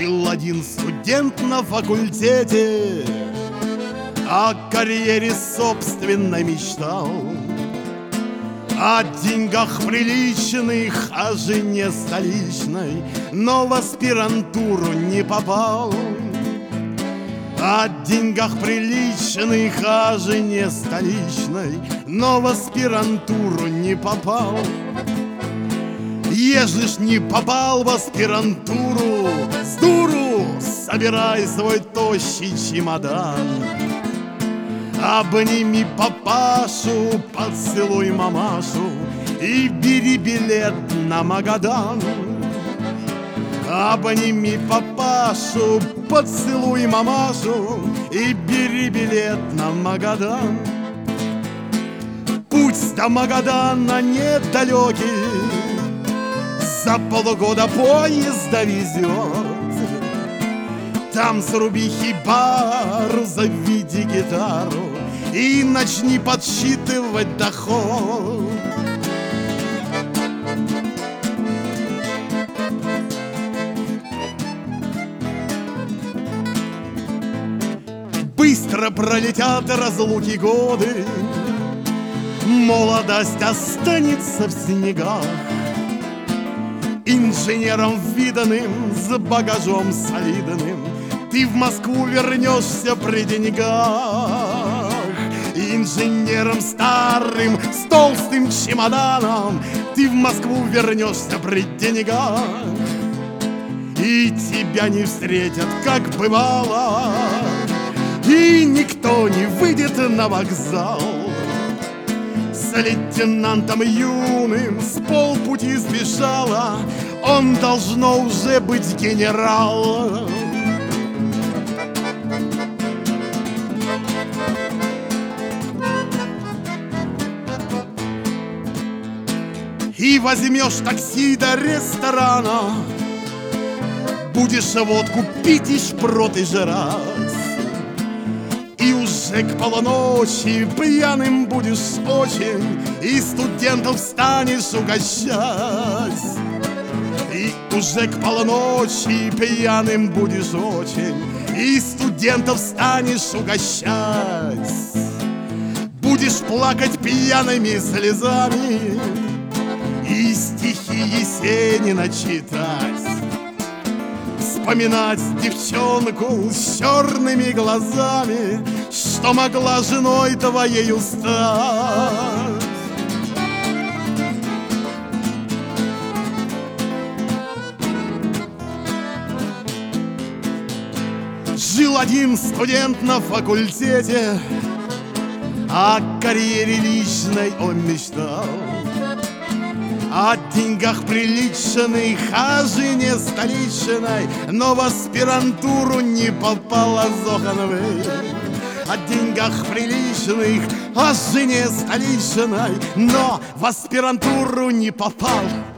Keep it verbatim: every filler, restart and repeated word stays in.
Жил один студент на факультете, о карьере собственной мечтал, о деньгах приличных, о жене столичной, но в аспирантуру не попал. О деньгах приличных, о жене столичной, но в аспирантуру не попал. Ежели ж не попал в аспирантуру, с дуру собирай свой тощий чемодан. Обними папашу, поцелуй мамашу и бери билет на Магадан. Обними папашу, поцелуй мамашу и бери билет на Магадан. Путь до Магадана недалекий, за полгода поезда везет. Там сруби хибару, заведи гитару и начни подсчитывать доход. Быстро пролетят разлуки годы, молодость останется в снегах. Инженером виданным, с багажом солидным, ты в Москву вернешься при деньгах. Инженером старым, с толстым чемоданом, ты в Москву вернешься при деньгах. И тебя не встретят, как бывало, и никто не выйдет на вокзал. С лейтенантом юным с полпути сбежала, он должно уже быть генерал. И возьмешь такси до ресторана, будешь водку пить и шпроты жрать. И уже к полуночи пьяным будешь очень, и студентов станешь угощать. И уже к полуночи пьяным будешь очень, и студентов станешь угощать. Будешь плакать пьяными слезами и стихи Есенина читать, вспоминать девчонку с черными глазами, что могла женой твоей стать. Жил один студент на факультете, о карьере личной он мечтал, о деньгах приличных, о жене столичной, но в аспирантуру не попала Зохановой. О деньгах приличных, о жене столичной, но в аспирантуру не попал.